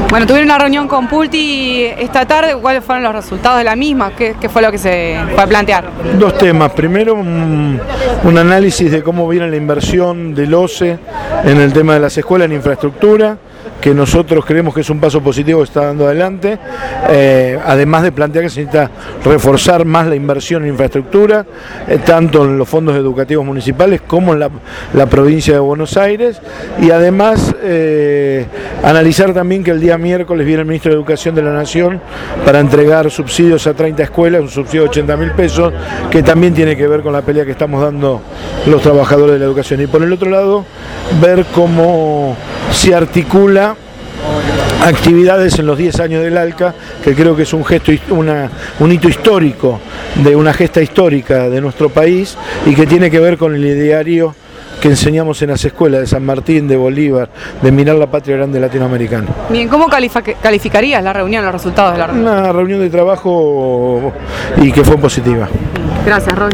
Bueno, tuvieron una reunión con Pulti esta tarde. ¿Cuáles fueron los resultados de la misma? ¿Qué fue lo que se fue a plantear? Dos temas. Primero, un análisis de cómo viene la inversión del OCE en el tema de las escuelas en infraestructura, que nosotros creemos que es un paso positivo que está dando adelante, además de plantear que se necesita reforzar más la inversión en infraestructura, tanto en los fondos educativos municipales como en la provincia de Buenos Aires, y además analizar también que el día miércoles viene el Ministro de Educación de la Nación para entregar subsidios a 30 escuelas, un subsidio de 80.000 pesos, que también tiene que ver con la pelea que estamos dando los trabajadores de la educación. Y por el otro lado, ver cómo se articula actividades en los 10 años del ALCA, que creo que es un hito histórico, de una gesta histórica de nuestro país, y que tiene que ver con el ideario que enseñamos en las escuelas de San Martín, de Bolívar, de mirar la patria grande latinoamericana. Bien, ¿cómo calificarías la reunión, los resultados de la reunión? Una reunión de trabajo y que fue positiva. Gracias, Roy.